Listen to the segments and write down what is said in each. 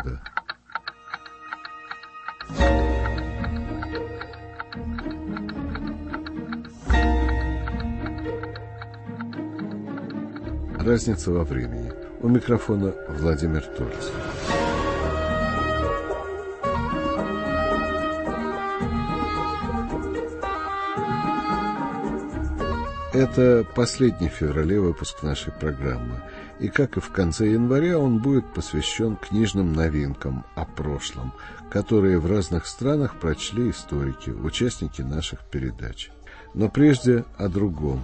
года. Разница во времени. У микрофона Владимир Торц. Это последний в феврале выпуск нашей программы. И, как и в конце января, он будет посвящен книжным новинкам о прошлом, которые в разных странах прочли историки, участники наших передач. Но прежде о другом.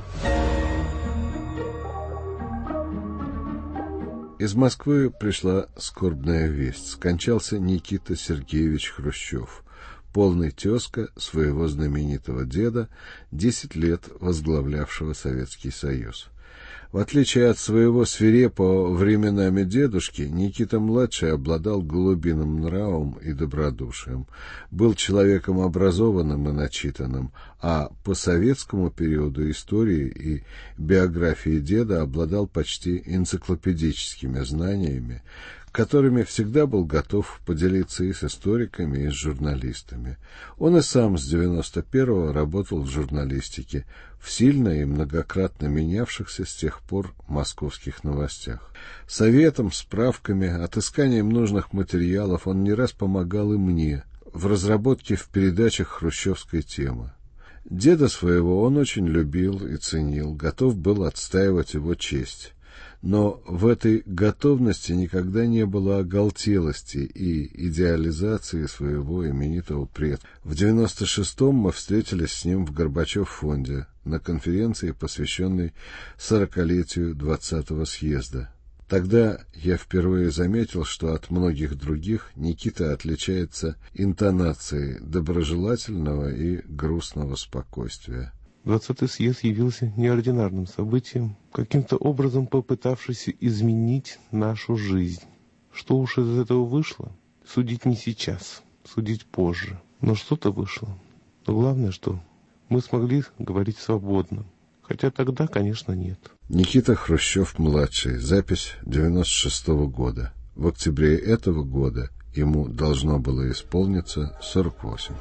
Из Москвы пришла скорбная весть. Скончался Никита Сергеевич Хрущев, полный тезка своего знаменитого деда, 10 лет возглавлявшего Советский Союз. В отличие от своего свирепого временами дедушки, Никита-младший обладал голубиным нравом и добродушием, был человеком образованным и начитанным, а по советскому периоду истории и биографии деда обладал почти энциклопедическими знаниями, которыми всегда был готов поделиться и с историками, и с журналистами. Он и сам с 91-го работал в журналистике, в сильно и многократно менявшихся с тех пор московских новостях. Советом, справками, отысканием нужных материалов он не раз помогал и мне в разработке в передачах хрущевской темы. Деда своего он очень любил и ценил, готов был отстаивать его честь. Но в этой готовности никогда не было оголтелости и идеализации своего именитого предка. В 96-м мы встретились с ним в Горбачев-фонде на конференции, посвященной 40-летию 20-го съезда. Тогда я впервые заметил, что от многих других Никита отличается интонацией доброжелательного и грустного спокойствия. 20-й съезд явился неординарным событием, каким-то образом попытавшийся изменить нашу жизнь. Что уж из этого вышло, судить не сейчас, судить позже. Но что-то вышло. Но главное, что мы смогли говорить свободно. Хотя тогда, конечно, нет. Никита Хрущев-младший. Запись 96-го года. В октябре этого года ему должно было исполниться 48.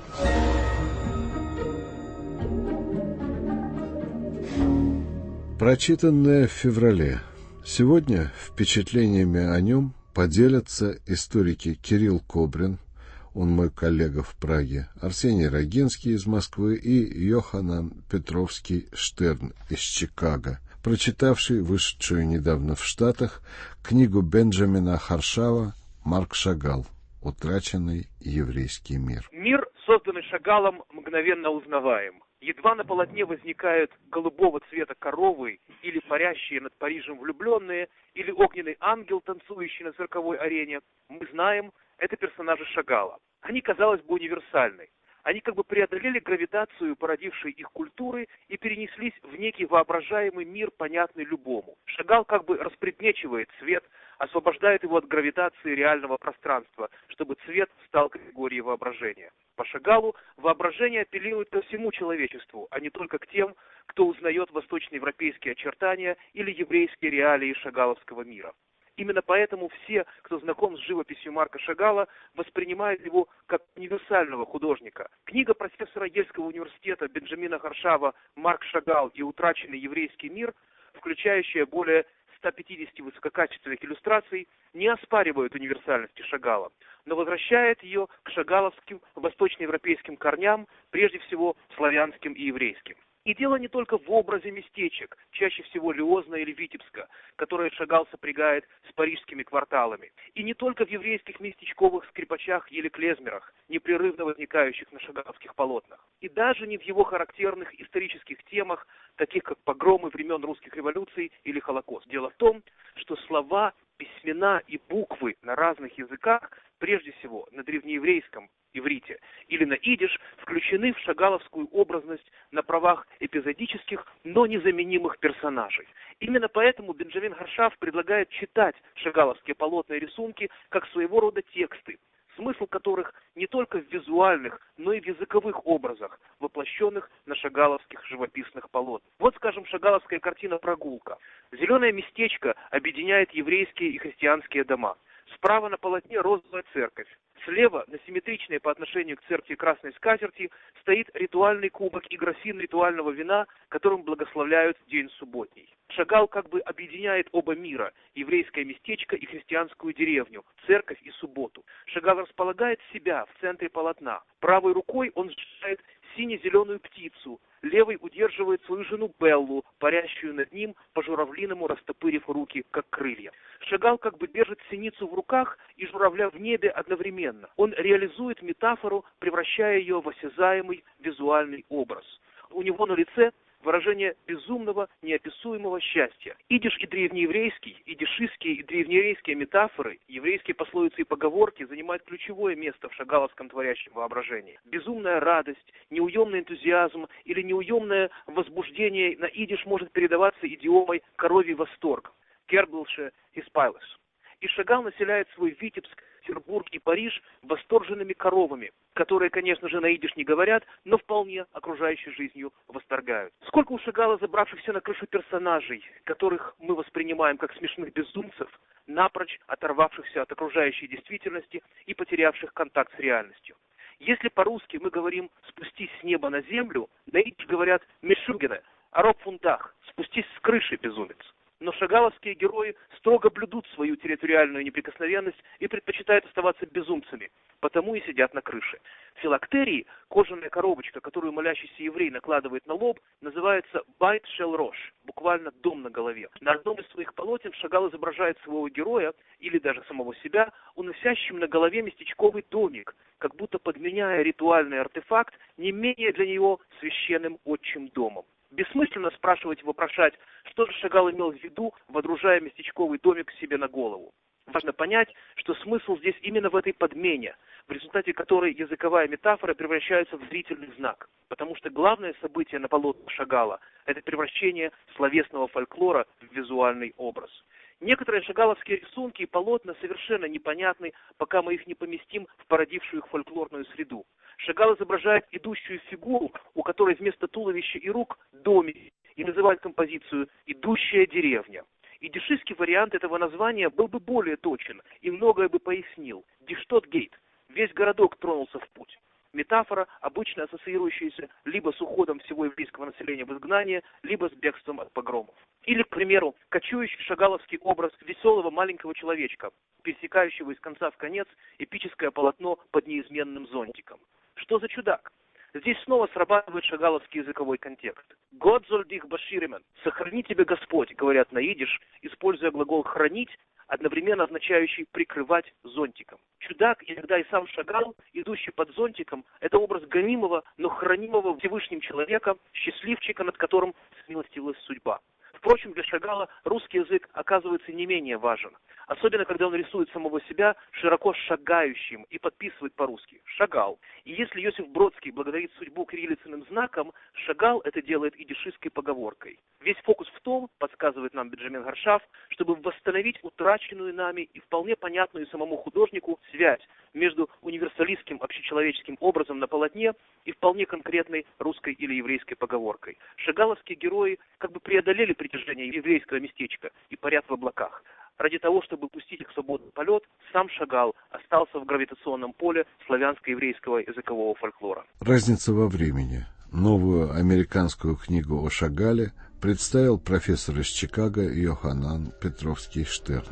Прочитанное в феврале. Сегодня впечатлениями о нем поделятся историки Кирилл Кобрин, он мой коллега в Праге, Арсений Рогинский из Москвы и Йоханан Петровский-Штерн из Чикаго, прочитавший вышедшую недавно в Штатах книгу Бенджамина Харшава «Марк Шагал. Утраченный еврейский мир». Мир, созданный Шагалом, мгновенно узнаваем. Едва на полотне возникают голубого цвета коровы или парящие над Парижем влюбленные, или огненный ангел, танцующий на цирковой арене, мы знаем, это персонажи Шагала. Они, казалось бы, универсальны. Они как бы преодолели гравитацию, породившей их культуры, и перенеслись в некий воображаемый мир, понятный любому. Шагал как бы распредмечивает цвет, освобождает его от гравитации реального пространства, чтобы цвет стал категорией воображения. По Шагалу воображение апеллирует ко всему человечеству, а не только к тем, кто узнает восточноевропейские очертания или еврейские реалии шагаловского мира. Именно поэтому все, кто знаком с живописью Марка Шагала, воспринимают его как универсального художника. Книга профессора Ельского университета Бенджамина Харшава «Марк Шагал и утраченный еврейский мир», включающая более 150 высококачественных иллюстраций, не оспаривает универсальности Шагала, но возвращает ее к шагаловским восточноевропейским корням, прежде всего славянским и еврейским. И дело не только в образе местечек, чаще всего Лиозна или Витебска, которые Шагал сопрягает с парижскими кварталами. И не только в еврейских местечковых скрипачах или клезмерах, непрерывно возникающих на шагаловских полотнах. И даже не в его характерных исторических темах, таких как погромы времен русских революций или Холокост. Дело в том, что слова, письмена и буквы на разных языках, прежде всего на древнееврейском иврите или на идиш, включены в шагаловскую образность на правах эпизодических, но незаменимых персонажей. Именно поэтому Бенджамин Харшав предлагает читать шагаловские полотна и рисунки как своего рода тексты, смысл которых не только в визуальных, но и в языковых образах, воплощенных на шагаловских живописных полотнах. Вот, скажем, шагаловская картина «Прогулка». Зеленое местечко объединяет еврейские и христианские дома. Справа на полотне розовая церковь. Слева, на симметричной по отношению к церкви красной скатерти, стоит ритуальный кубок и графин ритуального вина, которым благословляют день субботний. Шагал как бы объединяет оба мира – еврейское местечко и христианскую деревню, церковь и субботу. Шагал располагает себя в центре полотна. Правой рукой он сжимает сине-зеленую птицу, левой удерживает свою жену Беллу, парящую над ним, по-журавлиному растопырив руки, как крылья. Шагал как бы держит синицу в руках и журавля в небе одновременно. Он реализует метафору, превращая ее в осязаемый визуальный образ. У него на лице выражение безумного, неописуемого счастья. Идиш и древнееврейский, идишистские и древнееврейские метафоры, еврейские пословицы и поговорки занимают ключевое место в шагаловском творящем воображении. Безумная радость, неуемный энтузиазм или неуемное возбуждение на идиш может передаваться идиомой «коровий восторг» «керблше испайлес». И Шагал населяет свой Витебск, Петербург и Париж восторженными коровами, которые, конечно же, на идиш не говорят, но вполне окружающей жизнью восторгают. Сколько у Шагала забравшихся на крышу персонажей, которых мы воспринимаем как смешных безумцев, напрочь оторвавшихся от окружающей действительности и потерявших контакт с реальностью. Если по-русски мы говорим «спустись с неба на землю», на идиш говорят «мешугене», «ароб фунтах», «спустись с крыши, безумец». Но шагаловские герои строго блюдут свою территориальную неприкосновенность и предпочитают оставаться безумцами, потому и сидят на крыше. Филактерии, кожаная коробочка, которую молящийся еврей накладывает на лоб, называется «байт шел рош», буквально «дом на голове». На одном из своих полотен Шагал изображает своего героя, или даже самого себя, уносящим на голове местечковый домик, как будто подменяя ритуальный артефакт не менее для него священным отчим домом. Бессмысленно спрашивать и вопрошать, что же Шагал имел в виду, водружая местечковый домик себе на голову. Важно понять, что смысл здесь именно в этой подмене, в результате которой языковая метафора превращается в зрительный знак. Потому что главное событие на полотнах Шагала – это превращение словесного фольклора в визуальный образ. Некоторые шагаловские рисунки и полотна совершенно непонятны, пока мы их не поместим в породившую их фольклорную среду. Шагал изображает идущую фигуру, у которой вместо туловища и рук домик, и называет композицию «идущая деревня». Идишистский вариант этого названия был бы более точен и многое бы пояснил. Диштот-гейт. Весь городок тронулся в путь. Метафора, обычно ассоциирующаяся либо с уходом всего еврейского населения в изгнание, либо с бегством от погромов. Или, к примеру, кочующий шагаловский образ веселого маленького человечка, пересекающего из конца в конец эпическое полотно под неизменным зонтиком. Что за чудак? Здесь снова срабатывает шагаловский языковой контекст. «Год золь дих баширимен» – «сохрани тебе Господь», говорят на идиш, используя глагол «хранить», одновременно означающий «прикрывать зонтиком». Чудак, иногда и сам Шагал, идущий под зонтиком, это образ гонимого, но хранимого Всевышним человека, счастливчика, над которым смилостивилась судьба. Впрочем, для Шагала русский язык оказывается не менее важен. Особенно, когда он рисует самого себя широко шагающим и подписывает по-русски «Шагал». И если Иосиф Бродский благодарит судьбу кириллицыным знаком, Шагал это делает идишистской поговоркой. Весь фокус в том, подсказывает нам Бенджамин Гаршаф, чтобы восстановить утраченную нами и вполне понятную самому художнику связь между универсалистским общечеловеческим образом на полотне и вполне конкретной русской или еврейской поговоркой. Шагаловские герои как бы преодолели притяжение еврейского местечка и парят в облаках. Ради того, чтобы пустить их в свободный полет, сам Шагал остался в гравитационном поле славянско-еврейского языкового фольклора. Разница во времени. Новую американскую книгу о Шагале представил профессор из Чикаго Йоханан Петровский-Штерн.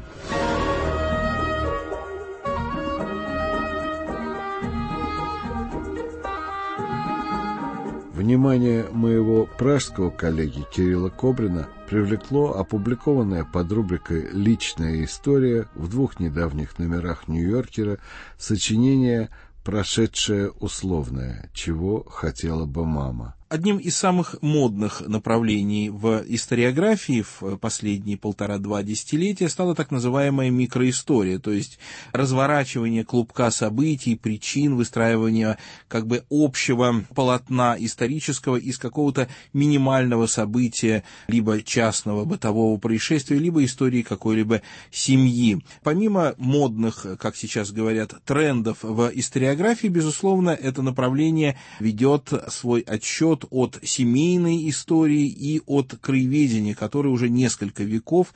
Внимание моего пражского коллеги Кирилла Кобрина привлекло опубликованное под рубрикой «Личная история» в 2 недавних номерах «Нью-Йоркера» сочинение «Прошедшее условное. Чего хотела бы мама». Одним из самых модных направлений в историографии в последние 1,5-2 десятилетия стала так называемая микроистория, то есть разворачивание клубка событий, причин, выстраивание как бы общего полотна исторического из какого-то минимального события, либо частного бытового происшествия, либо истории какой-либо семьи. Помимо модных, как сейчас говорят, трендов в историографии, безусловно, это направление ведет свой отсчет от семейной истории и от краеведения, которое уже несколько веков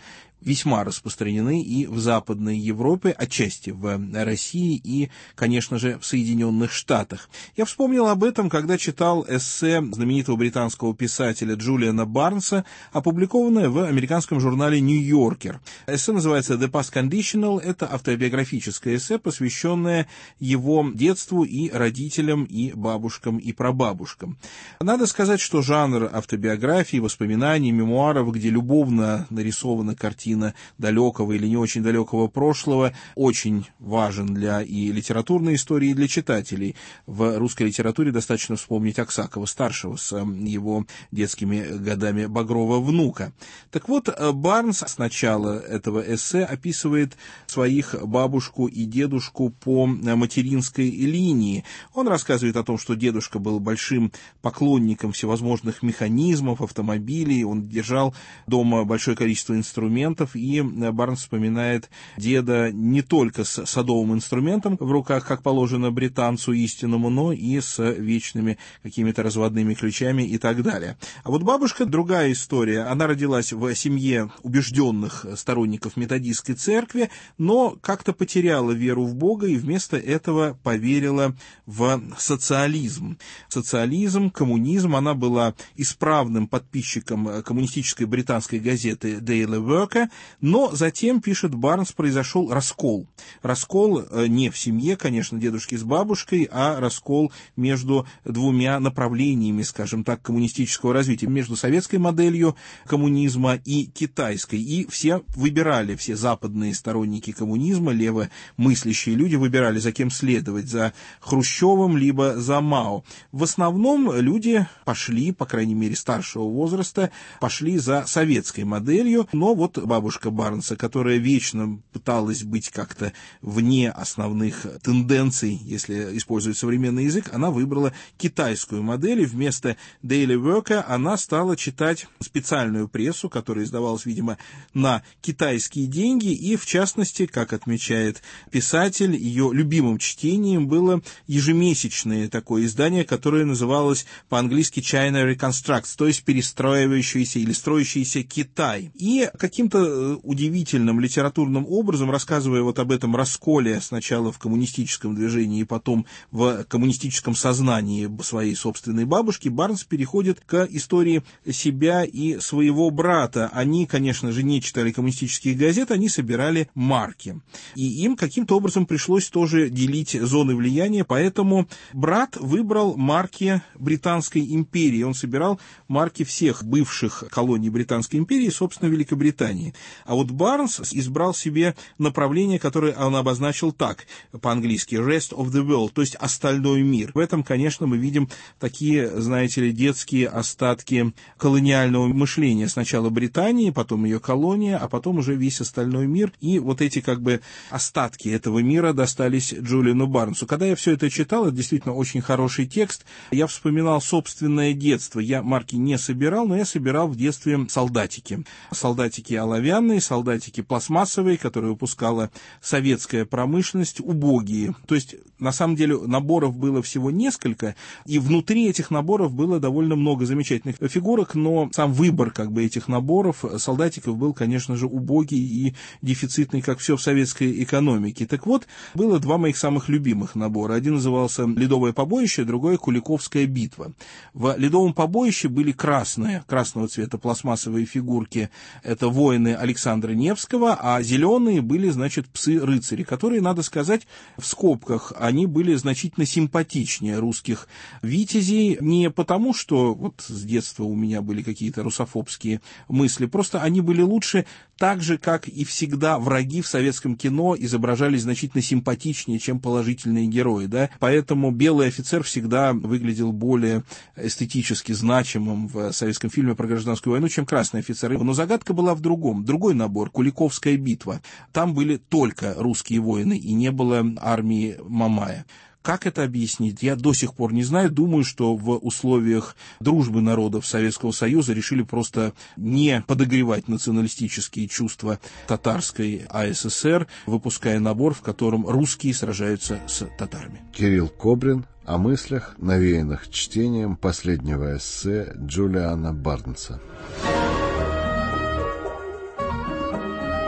весьма распространены и в Западной Европе, отчасти в России и, конечно же, в Соединенных Штатах. Я вспомнил об этом, когда читал эссе знаменитого британского писателя Джулиана Барнса, опубликованное в американском журнале «Нью-Йоркер». Эссе называется «The Past Conditional». Это автобиографическое эссе, посвященное его детству и родителям, и бабушкам, и прабабушкам. Надо сказать, что жанр автобиографии, воспоминаний, мемуаров, где любовно нарисована картина далекого или не очень далекого прошлого, очень важен для и литературной истории, и для читателей. В русской литературе достаточно вспомнить Аксакова-старшего с его детскими годами Багрова внука. Так вот, Барнс с начала этого эссе описывает своих бабушку и дедушку по материнской линии. Он рассказывает о том, что дедушка был большим поклонником всевозможных механизмов, автомобилей, он держал дома большое количество инструментов, и Барнс вспоминает деда не только с садовым инструментом в руках, как положено британцу истинному, но и с вечными какими-то разводными ключами и так далее. А вот бабушка — другая история. Она родилась в семье убежденных сторонников методистской церкви, но как-то потеряла веру в Бога и вместо этого поверила в социализм. Социализм, коммунизм. Она была исправным подписчиком коммунистической британской газеты Daily Worker, но затем, пишет Барнс, произошел раскол. Раскол не в семье, конечно, дедушки с бабушкой, а раскол между двумя направлениями, скажем так, коммунистического развития, между советской моделью коммунизма и китайской. И все выбирали, все западные сторонники коммунизма, левомыслящие люди выбирали, за кем следовать, за Хрущевым либо за Мао. В основном люди пошли, по крайней мере, старшего возраста, пошли за советской моделью, но вот бабушка Барнса, которая вечно пыталась быть как-то вне основных тенденций, если использовать современный язык, она выбрала китайскую модель, и вместо Daily Worker она стала читать специальную прессу, которая издавалась, видимо, на китайские деньги, и, в частности, как отмечает писатель, ее любимым чтением было ежемесячное такое издание, которое называлось по-английски China Reconstructs, то есть перестраивающийся или строящийся Китай. И каким-то удивительным литературным образом, рассказывая вот об этом расколе сначала в коммунистическом движении и потом в коммунистическом сознании своей собственной бабушки, Барнс переходит к истории себя и своего брата. Они, конечно же, не читали коммунистических газет, они собирали марки. И им каким-то образом пришлось тоже делить зоны влияния, поэтому брат выбрал марки Британской империи. Он собирал марки всех бывших колоний Британской империи, собственно, Великобритании. А вот Барнс избрал себе направление, которое он обозначил так, по-английски, rest of the world, то есть остальной мир. В этом, конечно, мы видим такие, знаете ли, детские остатки колониального мышления. Сначала Британия, потом ее колония, а потом уже весь остальной мир. И вот эти как бы остатки этого мира достались Джулиану Барнсу. Когда я все это читал, это действительно очень хороший текст. Я вспоминал собственное детство. Я марки не собирал, но я собирал в детстве солдатики. Солдатики оловянные, солдатики пластмассовые, которые выпускала советская промышленность, убогие. То есть, на самом деле, наборов было всего несколько, и внутри этих наборов было довольно много замечательных фигурок, но сам выбор как бы этих наборов, солдатиков, был, конечно же, убогий и дефицитный, как все в советской экономике. Так вот, было два моих самых любимых набора. Один назывался «Ледовое побоище», другой «Куликовская битва». В «Ледовом побоище» были красного цвета пластмассовые фигурки. Это воины Александра Невского, а зеленые были, значит, псы-рыцари, которые, надо сказать, в скобках, они были значительно симпатичнее русских витязей, не потому, что вот с детства у меня были какие-то русофобские мысли, просто они были лучше, так же, как и всегда враги в советском кино изображались значительно симпатичнее, чем положительные герои, да, поэтому белый офицер всегда выглядел более эстетически значимым в советском фильме про гражданскую войну, чем красный офицер. Но загадка была в другом. Другой набор, Куликовская битва. Там были только русские воины, и не было армии Мамая. Как это объяснить, я до сих пор не знаю. Думаю, что в условиях дружбы народов Советского Союза решили просто не подогревать националистические чувства татарской АССР, выпуская набор, в котором русские сражаются с татарами. Кирилл Кобрин о мыслях, навеянных чтением последнего эссе Джулиана Барнса.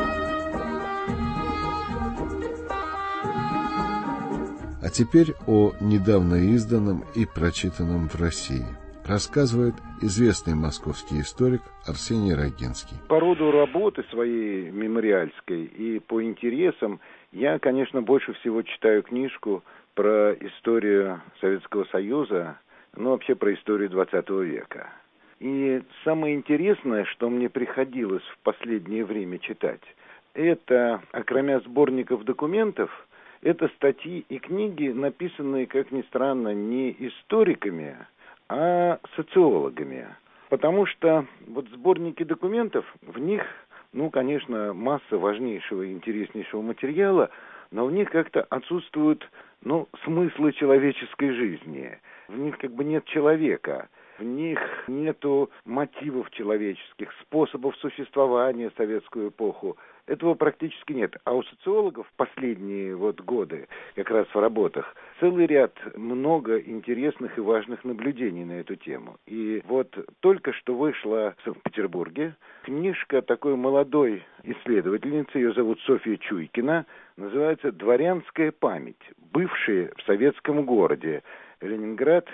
А теперь о недавно изданном и прочитанном в России рассказывает известный московский историк Арсений Рогинский. По роду работы своей мемориальской и по интересам я, конечно, больше всего читаю книжку про историю Советского Союза, вообще про историю 20 века. И самое интересное, что мне приходилось в последнее время читать, это, окромя сборников документов, это статьи и книги, написанные, как ни странно, не историками, а социологами. Потому что вот сборники документов, в них, конечно, масса важнейшего и интереснейшего материала, но в них как-то отсутствуют, смыслы человеческой жизни. В них нет человека, в них нету мотивов человеческих, способов существования в советскую эпоху. Этого практически нет. А у социологов в последние годы, как раз в работах, целый ряд много интересных и важных наблюдений на эту тему. И только что вышла в Санкт-Петербурге книжка такой молодой исследовательницы, ее зовут Софья Чуйкина, называется «Дворянская память. Бывшие в советском городе. Ленинград,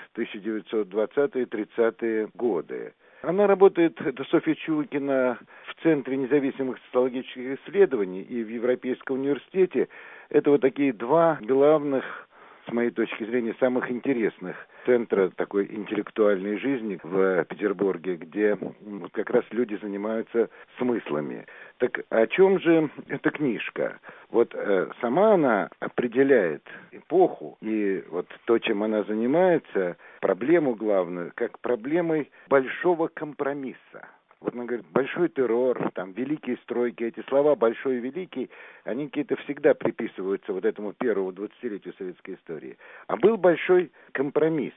1920-30-е годы». Она работает, это Софья Чуйкина, в Центре независимых социологических исследований и в Европейском университете. Это такие два главных, с моей точки зрения, самых интересных центра такой интеллектуальной жизни в Петербурге, где как раз люди занимаются смыслами. Так о чем же эта книжка? Сама она определяет эпоху и то, чем она занимается, проблему главную, как проблемой большого компромисса. Она говорит, большой террор, великие стройки, эти слова «большой» и «великий», они какие-то всегда приписываются этому первому 20-летию советской истории. А был большой компромисс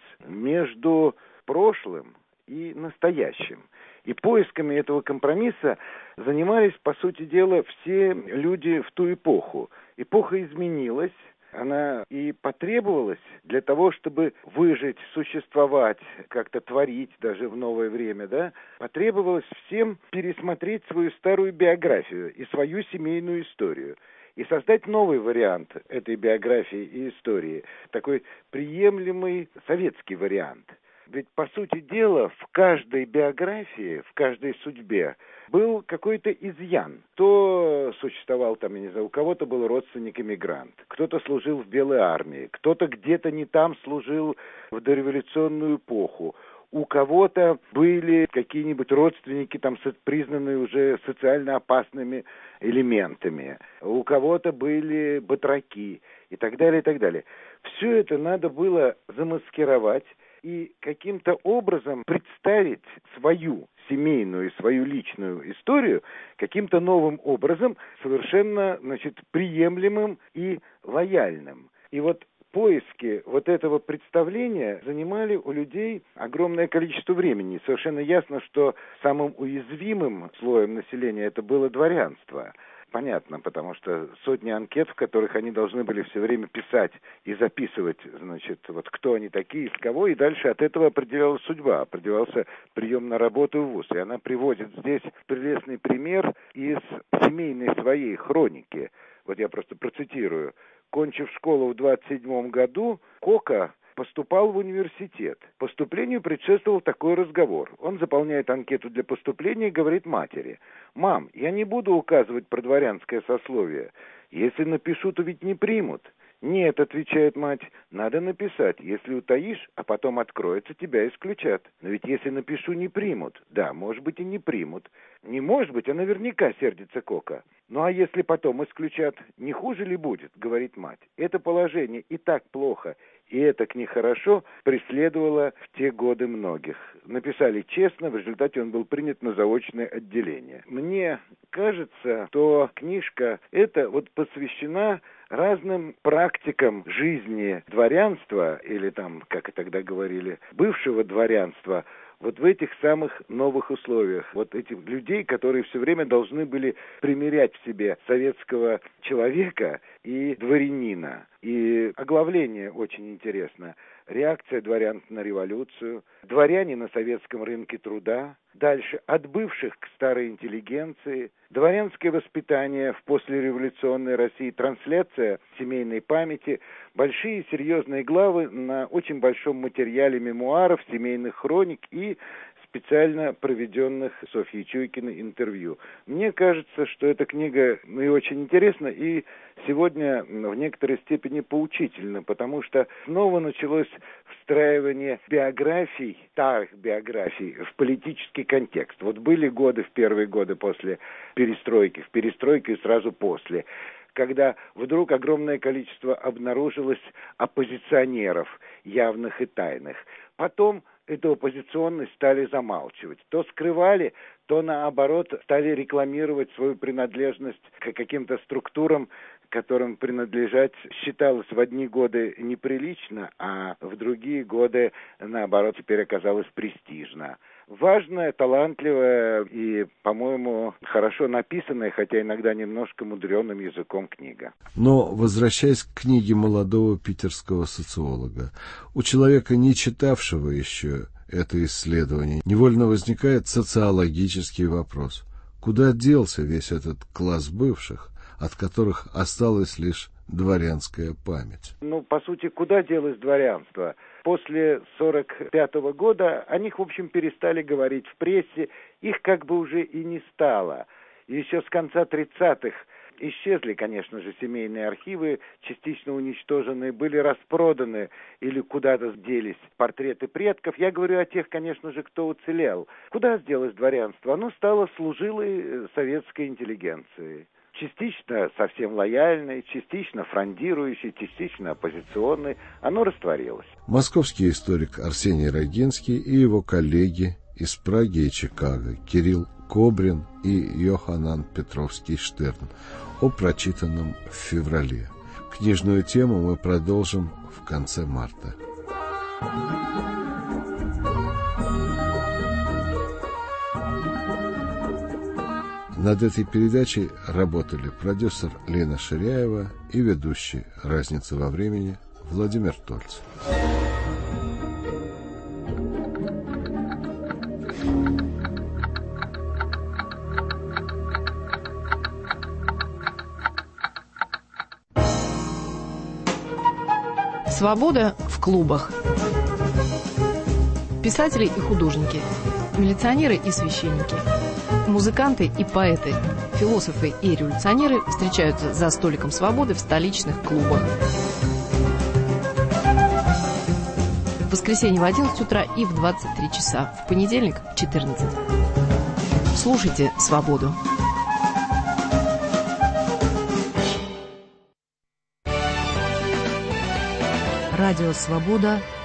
между прошлым и настоящим. И поисками этого компромисса занимались, по сути дела, все люди в ту эпоху. Эпоха изменилась. Она и потребовалась для того, чтобы выжить, существовать, как-то творить даже в новое время, потребовалось всем пересмотреть свою старую биографию и свою семейную историю и создать новый вариант этой биографии и истории, такой приемлемый советский вариант. Ведь, по сути дела, в каждой биографии, в каждой судьбе был какой-то изъян. Кто существовал у кого-то был родственник-эмигрант, кто-то служил в Белой армии, кто-то где-то не там служил в дореволюционную эпоху. У кого-то были какие-нибудь родственники, признанные уже социально опасными элементами. У кого-то были батраки и так далее, и так далее. Все это надо было замаскировать и каким-то образом представить свою семейную, свою личную историю каким-то новым образом, совершенно, приемлемым и лояльным. И поиски этого представления занимали у людей огромное количество времени. Совершенно ясно, что самым уязвимым слоем населения это было дворянство. Понятно, потому что сотни анкет, в которых они должны были все время писать и записывать, кто они такие, из кого, и дальше от этого определялась судьба, определялся прием на работу в ВУЗ. И она приводит здесь прелестный пример из семейной своей хроники. Я просто процитирую. Кончив школу в 27 году, Кока поступал в университет. Поступлению предшествовал такой разговор. Он заполняет анкету для поступления и говорит матери: «Мам, я не буду указывать про дворянское сословие. Если напишу, то ведь не примут». «Нет», — отвечает мать, — «надо написать. Если утаишь, а потом откроется, тебя исключат. Но ведь если напишу, не примут». «Да, может быть, и не примут». «Не может быть, а наверняка», — сердится Кока. «Ну а если потом исключат, не хуже ли будет?» — говорит мать. Это положение и так плохо, и этак нехорошо преследовало в те годы многих. Написали честно, в результате он был принят на заочное отделение. Мне кажется, что книжка эта посвящена разным практикам жизни дворянства, или как и тогда говорили, бывшего дворянства, в этих самых новых условиях. Этих людей, которые все время должны были примирять в себе советского человека и дворянина. И оглавление очень интересно. Реакция дворян на революцию, дворяне на советском рынке труда, дальше от бывших к старой интеллигенции, дворянское воспитание в послереволюционной России, трансляция семейной памяти, большие серьезные главы на очень большом материале мемуаров, семейных хроник и специально проведенных Софьей Чуйкиной интервью. Мне кажется, что эта книга и очень интересна, и сегодня в некоторой степени поучительна, потому что снова началось встраивание биографий, старых биографий, в политический контекст. Вот были годы, в первые годы после перестройки, в перестройке и сразу после, когда вдруг огромное количество обнаружилось оппозиционеров, явных и тайных. Потом эту оппозиционность стали замалчивать. То скрывали, то наоборот стали рекламировать свою принадлежность к каким-то структурам, которым принадлежать считалось в одни годы неприлично, а в другие годы, наоборот, теперь оказалось престижно. Важная, талантливая и, по-моему, хорошо написанная, хотя иногда немножко мудреным языком книга. Но, возвращаясь к книге молодого питерского социолога, у человека, не читавшего еще это исследование, невольно возникает социологический вопрос. Куда делся весь этот класс бывших, от которых осталась лишь дворянская память? По сути, куда делось дворянство? После 1945 года о них, в общем, перестали говорить в прессе, их как бы уже и не стало. Еще с конца 30-х исчезли, конечно же, семейные архивы, частично уничтожены, были распроданы или куда-то делись портреты предков. Я говорю о тех, конечно же, кто уцелел. Куда сделалось дворянство? Оно стало служилой советской интеллигенции. Частично совсем лояльной, частично фрондирующей, частично оппозиционной. Оно растворилось. Московский историк Арсений Рогинский и его коллеги из Праги и Чикаго Кирилл Кобрин и Йоханан Петровский-Штерн о прочитанном в феврале. Книжную тему мы продолжим в конце марта. Над этой передачей работали продюсер Лена Ширяева и ведущий «Разница во времени» Владимир Тольц. Свобода в клубах. Писатели и художники, милиционеры и священники, музыканты и поэты, философы и революционеры встречаются за столиком свободы в столичных клубах. В воскресенье в 11 утра и в 23 часа, в понедельник в 14. Слушайте «Свободу». Радио «Свобода»